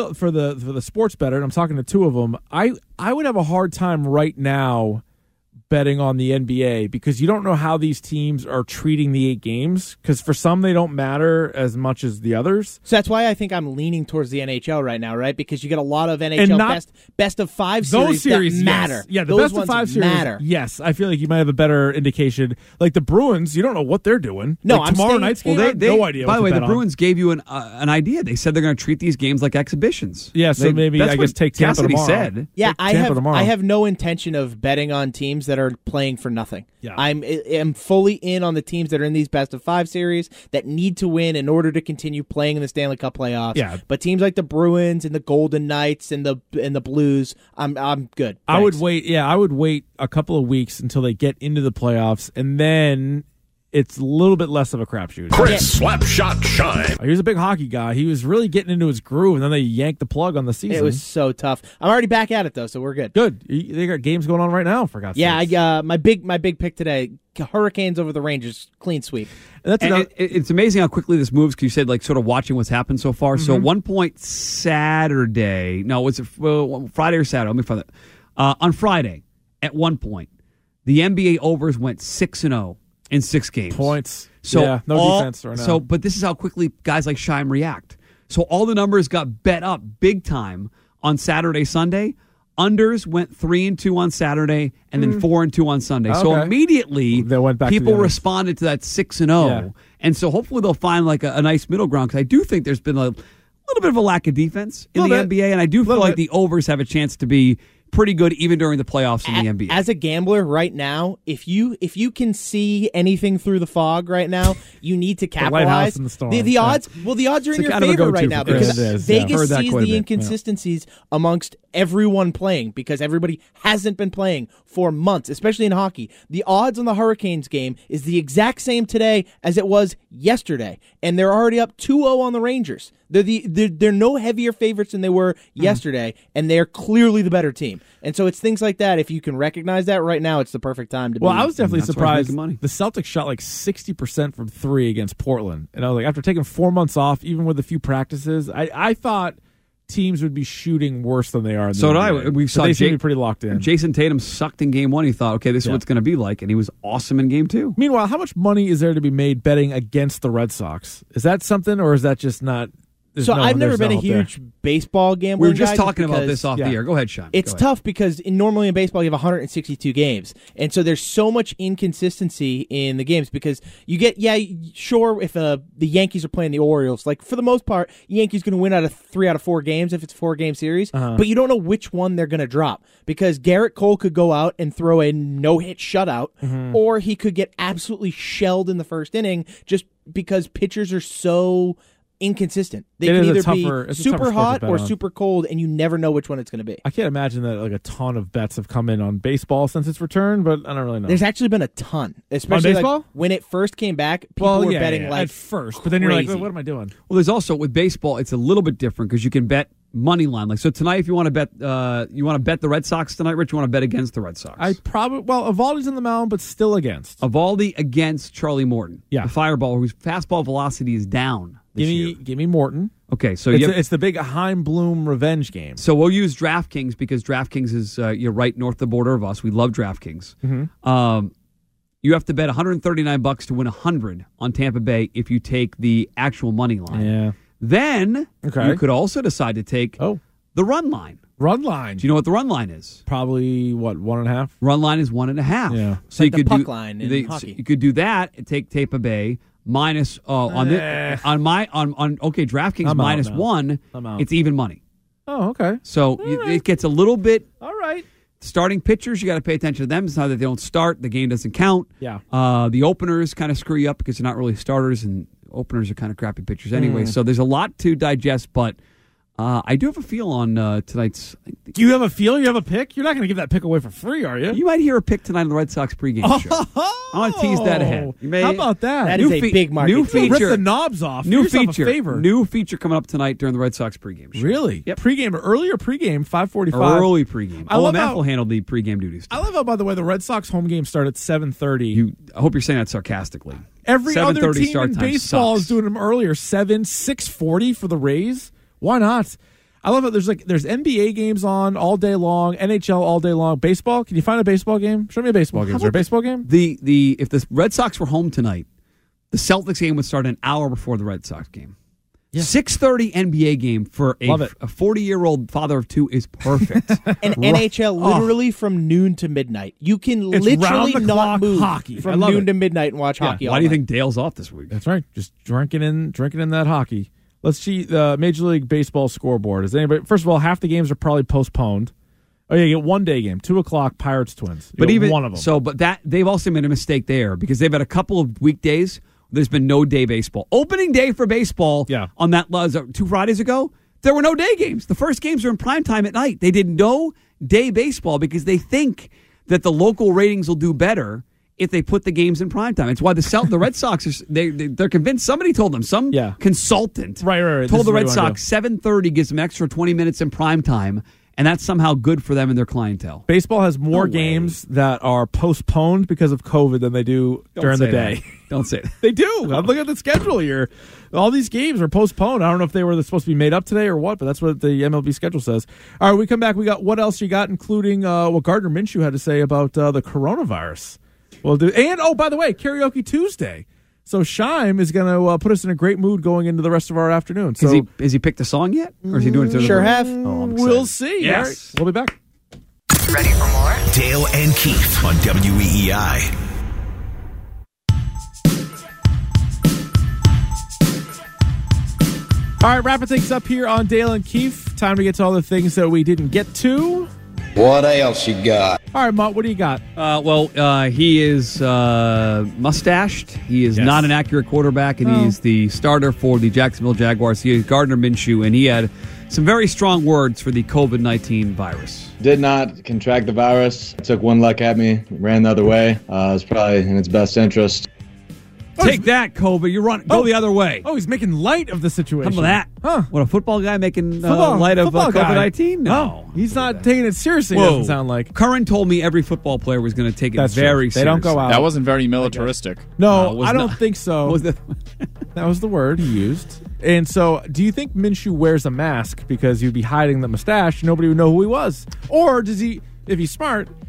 the sports bettor, and I'm talking to two of them, I would have a hard time right now betting on the NBA because you don't know how these teams are treating the 8 games because for some they don't matter as much as the others. So that's why I think I'm leaning towards the NHL right now, right? Because you get a lot of NHL best of 5 series, that matter. Yes. Yeah, the those best of ones 5 series matter. Yes, I feel like you might have a better indication. Like the Bruins, you don't know what they're doing. No, like I'm tomorrow staying- night's game. Well, I have no idea. By what the way, to the bet on. Bruins gave you an idea. They said they're going to treat these games like exhibitions. Yeah, so maybe that's I guess what take Tampa Cassidy tomorrow. said. Yeah, Take Tampa tomorrow. I have no intention of betting on teams that are playing for nothing. Yeah. I'm fully in on the teams that are in these best of 5 series that need to win in order to continue playing in the Stanley Cup playoffs. Yeah. But teams like the Bruins and the Golden Knights and the Blues, I'm good. I would Thanks. wait. Yeah, I would wait a couple of weeks until they get into the playoffs, and then it's a little bit less of a crapshoot. Chris Slapshot Shime. He was a big hockey guy. He was really getting into his groove, and then they yanked the plug on the season. It was so tough. I'm already back at it though, so we're good. good. They got games going on right now. For God's sakes. Yeah, my big pick today: Hurricanes over the Rangers, clean sweep. That's And it's amazing how quickly this moves because you said like sort of watching what's happened so far. So at one point Saturday, no, was it Friday or Saturday? Let me find that. On Friday, at one point, the NBA overs went 6-0 in 6 games. points. So yeah, no defense right now. So, but this is how quickly guys like Shime react. So all the numbers got bet up big time on Saturday, Sunday. Unders went 3-2 on Saturday, and then 4-2 on Sunday. So Okay. immediately, They went back to people the unders. responded to that 6-0, Yeah. and so hopefully they'll find like a nice middle ground. Because I do think there's been a little bit of a lack of defense in the Little bit. NBA, and I do feel Little like bit. the overs have a chance to be pretty good even during the playoffs in the NBA. As a gambler right now, if you can see anything through the fog right now, you need to lighthouse capitalize. in the storm. The Yeah. odds are It's in your kind of a favor go-to right now for Chris. because It is, yeah. Vegas Heard that sees quite a the bit, inconsistencies amongst everyone playing because everybody hasn't been playing for months, especially in hockey. The odds on the Hurricanes game is the exact same today as it was yesterday, and they're already up 2-0 on the Rangers. They're no heavier favorites than they were yesterday, and they're clearly the better team. And so it's things like that. If you can recognize that right now, it's the perfect time to. Well, be. I was definitely That's why he's surprised. making money. The Celtics shot like 60% from 3 against Portland, and I was like, after taking 4 months off, even with a few practices, I thought teams would be shooting worse than they are. In the So did I. NBA. We But saw they seem to Jake- be pretty locked in. Jason Tatum sucked in game 1. He thought, okay, this is Yeah. what it's going to be like, and he was awesome in game 2. Meanwhile, how much money is there to be made betting against the Red Sox? Is that something, or is that just not So I've never been a huge baseball gambling We were just guy talking about this off the air. Go ahead, Sean. It's tough because normally in baseball you have 162 games, and so there's so much inconsistency in the games because you get sure if the Yankees are playing the Orioles, like for the most part, Yankees going to win out of 3 out of 4 games if it's a 4-game series, but you don't know which one they're going to drop because Garrett Cole could go out and throw a no-hit shutout, or he could get absolutely shelled in the first inning just because pitchers are so inconsistent. They can either be super hot or super cold, and you never know which one it's going to be. I can't imagine that like a ton of bets have come in on baseball since its return, but I don't really know. There's actually been a ton, especially on baseball? Like when it first came back. People were betting like at first, but then you're like, what am I doing? Well, there's also with baseball, it's a little bit different because you can bet money line. Like so tonight, if you want to bet, the Red Sox tonight, Rich. You want to bet against the Red Sox? Evaldi's in the mound, but still against. Evaldi against Charlie Morton. Yeah, the fireball whose fastball velocity is down. Give me Morton. Okay, so it's the big Heim Bloom revenge game. So we'll use DraftKings because DraftKings is you're right north of the border of us. We love DraftKings. You have to bet $139 to win $100 on Tampa Bay if you take the actual money line. Yeah. Then you could also decide to take the run line. Run line. Do you know what the run line is? Probably 1.5. Run line is 1.5. Yeah. So like you could puck line in hockey. So you could do that and take Tampa Bay minus DraftKings minus 1. It's even money. Oh, okay. So it gets a little bit. All right. Starting pitchers, you got to pay attention to them. It's not that they don't start; the game doesn't count. Yeah. The openers kind of screw you up because they're not really starters, and openers are kind of crappy pitchers anyway. So there's a lot to digest, but I do have a feel on tonight's. Do you have a feel? You have a pick? You're not going to give that pick away for free, are you? You might hear a pick tonight on the Red Sox pregame show. I want to tease that ahead. How about that? That is a big market. New feature. Rip the knobs off. New Do yourself feature. a favor. New feature coming up tonight during the Red Sox pregame show. Really? Yep. Pregame, early or pregame? 5:45. Early pregame. OMF will handle the pregame duties. I love how, by the way, the Red Sox home game start at 7:30. I hope you're saying that sarcastically. Every other team in baseball sucks. is doing them earlier. 6:40 for the Rays. Why not? I love it. There's NBA games on all day long, NHL all day long. Baseball? Can you find a baseball game? Show me a baseball game. Is there a baseball game? If the Red Sox were home tonight, the Celtics game would start an hour before the Red Sox game. Yeah. 6:30 NBA game for a 40-year-old father of 2 is perfect. And NHL literally from noon to midnight. You can literally not move hockey. from noon to midnight and watch hockey all Why do you night. think Dale's off this week? That's right. Just drinking in that hockey. Let's see the Major League Baseball scoreboard. Is anybody? First of all, half the games are probably postponed. Oh yeah, you get one day game, 2:00, Pirates Twins. But even one of them. But that they've also made a mistake there because they've had a couple of weekdays. There's been no day baseball. Opening day for baseball. Yeah. On that 2 Fridays ago, there were no day games. The first games are in prime time at night. They did no day baseball because they think that the local ratings will do better if they put the games in primetime. It's why the Red Sox they're convinced. Somebody told them, some consultant told the Red Sox 7:30 gives them extra 20 minutes in primetime, and that's somehow good for them and their clientele. Baseball has more games that are postponed because of COVID than they do during the day. Don't say that. They do. I'm looking at the schedule here. All these games are postponed. I don't know if they were supposed to be made up today or what, but that's what the MLB schedule says. All right, we come back. We got what else you got, including what Gardner Minshew had to say about the coronavirus. We'll do, and by the way, Karaoke Tuesday. So Scheim is going to put us in a great mood going into the rest of our afternoon. So has he picked a song yet, or is he doing it? Sure have. We'll see. Yes, right. We'll be back. Ready for more? Dale and Keith on WEEI. All right, wrapping things up here on Dale and Keith. Time to get to all the things that we didn't get to. What else you got? All right, Mutt, what do you got? He is mustached. He is not an accurate quarterback, and he is the starter for the Jacksonville Jaguars. He is Gardner Minshew, and he had some very strong words for the COVID-19 virus. Did not contract the virus. Took one luck at me, ran the other way. It was probably in its best interest. Take that, Kobe. You go the other way. Oh, he's making light of the situation. How about that? Huh. What, a football guy making light of COVID-19? No. He's not taking it seriously, doesn't sound like. Curran told me every football player was going to take it very seriously. They don't go out. That wasn't very militaristic. No, I don't think so. That was the word he used. And so, do you think Minshew wears a mask because he'd be hiding the mustache? Nobody would know who he was. Or does he, if he's smart,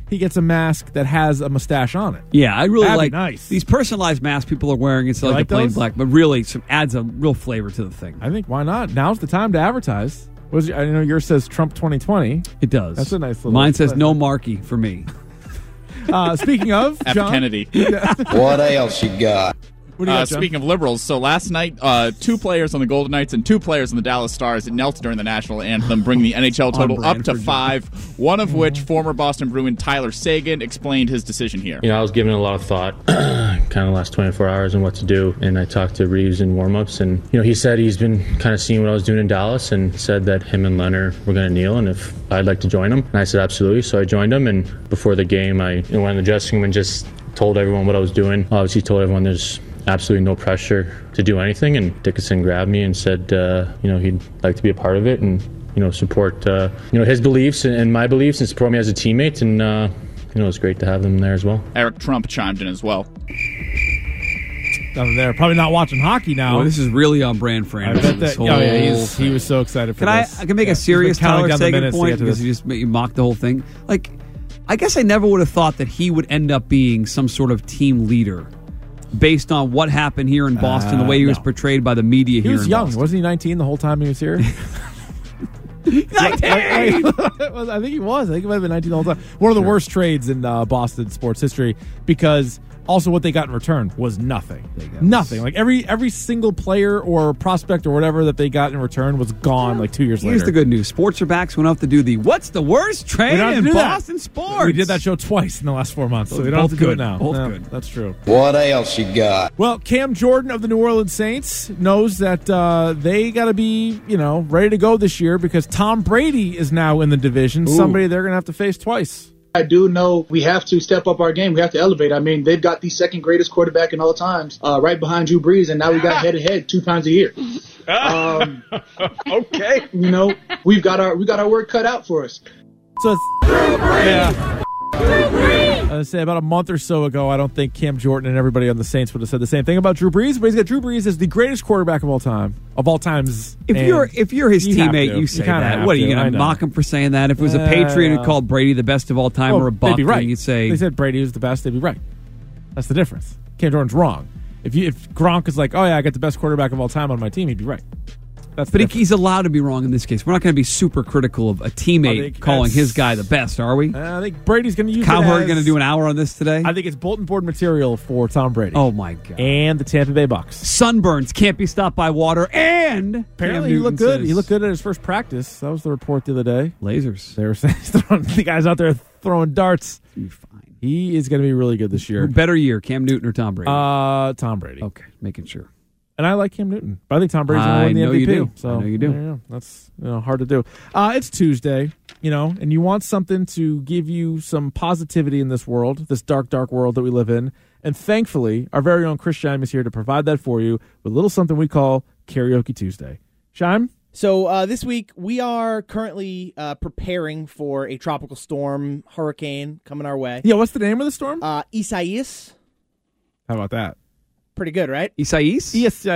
he gets a mask that has a mustache on it. Yeah, I really like nice. these personalized masks people are wearing instead of like the plain black, but really adds a real flavor to the thing. I think why not? Now's the time to advertise. I know yours says Trump 2020. It does. That's a nice little. Mine says no Markey for me. Speaking of F. John, Kennedy. What else you got? Speaking of liberals, so last night, 2 players on the Golden Knights and 2 players on the Dallas Stars knelt during the national anthem, bringing the NHL total up to 5, one of which former Boston Bruin Tyler Seguin explained his decision here. I was giving a lot of thought kind of the last 24 hours on what to do, and I talked to Reeves in warm-ups, and he said he's been kind of seeing what I was doing in Dallas and said that him and Leonard were going to kneel and if I'd like to join him. And I said absolutely, so I joined him, and before the game I went in the dressing room and just told everyone what I was doing. Obviously told everyone there's absolutely no pressure to do anything, and Dickinson grabbed me and said he'd like to be a part of it and support his beliefs and my beliefs and support me as a teammate, and it's great to have them there as well. Eric Trump chimed in as well. Nothing there. Probably not watching hockey now. Well, this is really on brand for Anderson. He was so excited for this. I can make a serious Tyler Seguin point because you mocked the whole thing. Like, I guess I never would have thought that he would end up being some sort of team leader based on what happened here in Boston, the way he was portrayed by the media here in Boston. He was young. Wasn't he 19 the whole time he was here? 19! I think he was. I think he might have been 19 the whole time. One of the worst trades in Boston sports history, because also what they got in return was nothing. Nothing. Like every single player or prospect or whatever that they got in return was gone like 2 years later. Here's the good news. Sports are back, so we don't have to do the what's the worst trade in Boston sports? We did that show twice in the last 4 months, so we don't have to do it now. Both good. That's true. What else you got? Well, Cam Jordan of the New Orleans Saints knows that they got to be, ready to go this year because Tom Brady is now in the division. Ooh. Somebody they're going to have to face twice. I do know we have to step up our game. We have to elevate. I mean, they've got the second greatest quarterback in all times, right behind Drew Brees, and now we got head-to-head 2 times a year. Okay. We've got our work cut out for us. So it's I was say about a month or so ago, I don't think Cam Jordan and everybody on the Saints would have said the same thing about Drew Brees, but he's got Drew Brees as the greatest quarterback of all time, times. If you're his teammate, you say that. What are you going to mock him for saying that? If it was a Patriot who called Brady the best of all time or a Buck, they'd be right. You'd say they said Brady was the best, they'd be right. That's the difference. Cam Jordan's wrong. If Gronk is like, oh yeah, I got the best quarterback of all time on my team, he'd be right. But he's allowed to be wrong in this case. We're not going to be super critical of a teammate calling his guy the best, are we? I think Brady's going to use Cowherd going to do an hour on this today? I think it's bulletin board material for Tom Brady. Oh, my God. And the Tampa Bay Bucks. Sunburns can't be stopped by water, and apparently he looked good. He looked good at his first practice. That was the report the other day. Lasers. They were saying the guys out there throwing darts. He'll be fine. He is going to be really good this year. Better year, Cam Newton or Tom Brady? Tom Brady. Okay, making sure. And I like Cam Newton. But I think Tom Brady's going to win the MVP. You do. So, I know you do. That's hard to do. It's Tuesday, and you want something to give you some positivity in this world, this dark, dark world that we live in. And thankfully, our very own Chris Scheim is here to provide that for you with a little something we call Karaoke Tuesday. Scheim? So this week, we are currently preparing for a tropical storm, hurricane coming our way. Yeah, what's the name of the storm? Isaias. How about that? Pretty good, right? Isaias?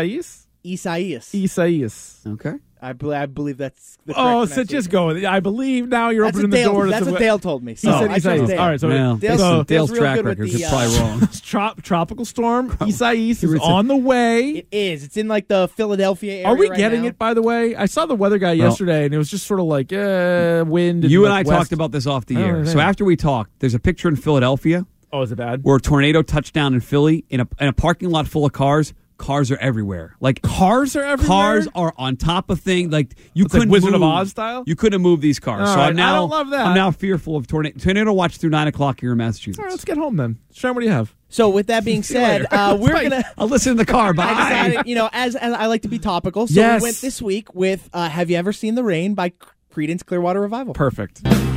Isaias. Okay. I believe that's the correct so just go with it. I believe now you're opening the door. That's what Dale told me. He said Isaias. All right, so Dale's track record is probably wrong. Tropical storm Isaias is on the way. It is. It's in like the Philadelphia area. Are we getting it, by the way? I saw the weather guy yesterday, and it was just sort of like wind. You and I talked about this off the air. So after we talked, there's a picture in Philadelphia. Oh, is it bad? Where a tornado touched down in Philly in a parking lot full of cars. Cars are everywhere. Like cars are everywhere. Cars are on top of things. Like you couldn't like Wizard move. of Oz style. You couldn't move these cars. All so right, I don't love that. I'm now fearful of tornado watch through 9 o'clock here in Massachusetts. All right, let's get home then. Sean, what do you have? So with that being said, we're gonna. I'll listen in the car. Bye. I decided, as I like to be topical, so we went this week with "Have You Ever Seen the Rain" by Creedence Clearwater Revival. Perfect.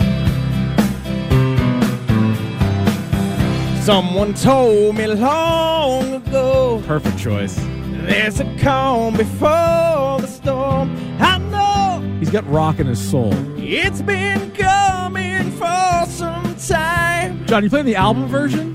Someone told me long ago. Perfect choice. There's a calm before the storm. I know. He's got rock in his soul. It's been coming for some time. John, you playing the album version?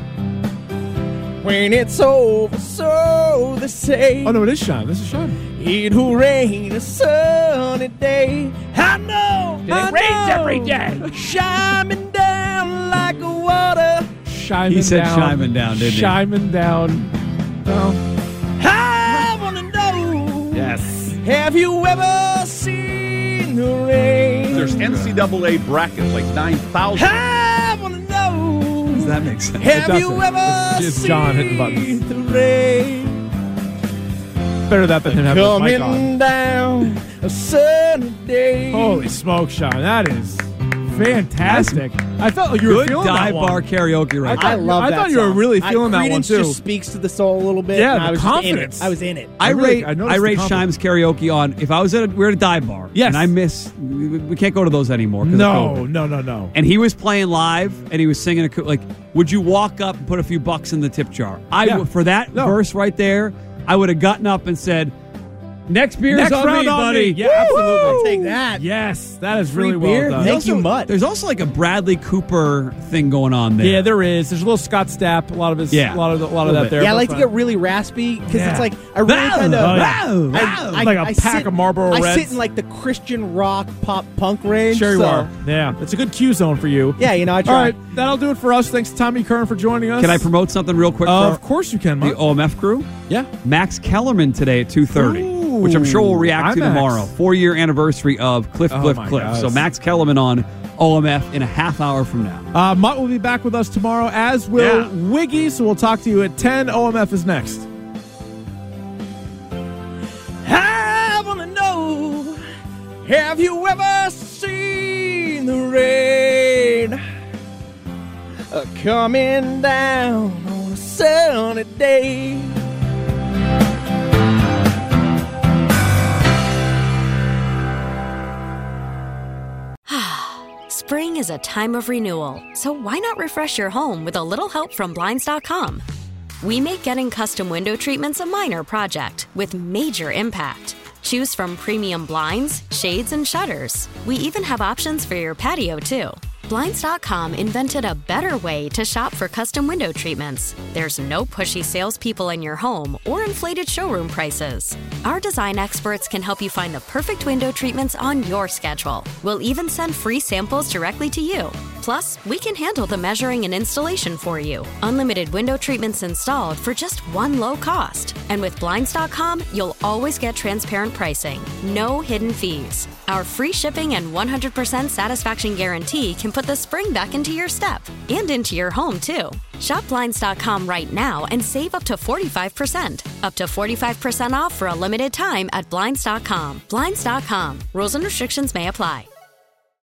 When it's over, so they say. Oh, no, it is Sean. This is Sean. It will rain a sunny day. I know. It rains every day. Shining down down like a water. He said chiming down, didn't he? Chiming down. Well, I want to know. Yes. Have you ever seen the rain? There's NCAA brackets, like 9,000. I want to know. Does that make sense? Have you ever It's John hitting seen buttons. the rain? Better that than him having his mic on. Coming down a sunny day. Holy smoke, Sean. That is fantastic. I felt like you were Good feeling that dive one. bar karaoke right I there. love that I thought you were song. really feeling that one, Credence too. just speaks to the soul a little bit. Yeah, and the I was confidence. Just in it. I was in it. I noticed rate the confidence. Shime's karaoke on if I was we're at a dive bar. Yes. And I miss we can't go to those anymore. 'Cause of COVID. No. And he was playing live and he was singing would you walk up and put a few bucks in the tip jar? For that verse right there, I would have gotten up and said, Next beer's on round me, buddy. Yeah, absolutely. I'll take that. Yes, that is really Free well beer? done. Thank you, Mutt. There's also like a Bradley Cooper thing going on there. Yeah, there is. There's a little Scott Stapp. A lot of his. Yeah. A lot of that there. Yeah, I but like to fine. get really raspy because Yeah. it's like I really kind of like a pack of Marlboro I Reds. sit in like the Christian rock pop punk range. Sure you so, are. Yeah, it's a good Q zone for you. Yeah, I try. All right, that'll do it for us. Thanks to Tommy Kern for joining us. Can I promote something real quick? Of course you can, The Mark. OMF crew? Yeah. Max Kellerman today at 2:30, which I'm sure we'll react to IMAX. tomorrow. 4-year anniversary of Cliff. my So gosh. Max Kellerman on OMF in a half hour from now. Mutt will be back with us tomorrow, as will Wiggy. So we'll talk to you at 10. OMF is next. I want to know, have you ever seen the rain coming down on a sunny day? Spring is a time of renewal, so why not refresh your home with a little help from Blinds.com? We make getting custom window treatments a minor project with major impact. Choose from premium blinds, shades, and shutters. We even have options for your patio, too. Blinds.com invented a better way to shop for custom window treatments. There's no pushy salespeople in your home or inflated showroom prices. Our design experts can help you find the perfect window treatments on your schedule. We'll even send free samples directly to you. Plus, we can handle the measuring and installation for you. Unlimited window treatments installed for just one low cost. And with Blinds.com, you'll always get transparent pricing. No hidden fees. Our free shipping and 100% satisfaction guarantee can put the spring back into your step and into your home, too. Shop Blinds.com right now and save up to 45%. Up to 45% off for a limited time at Blinds.com. Blinds.com. Rules and restrictions may apply.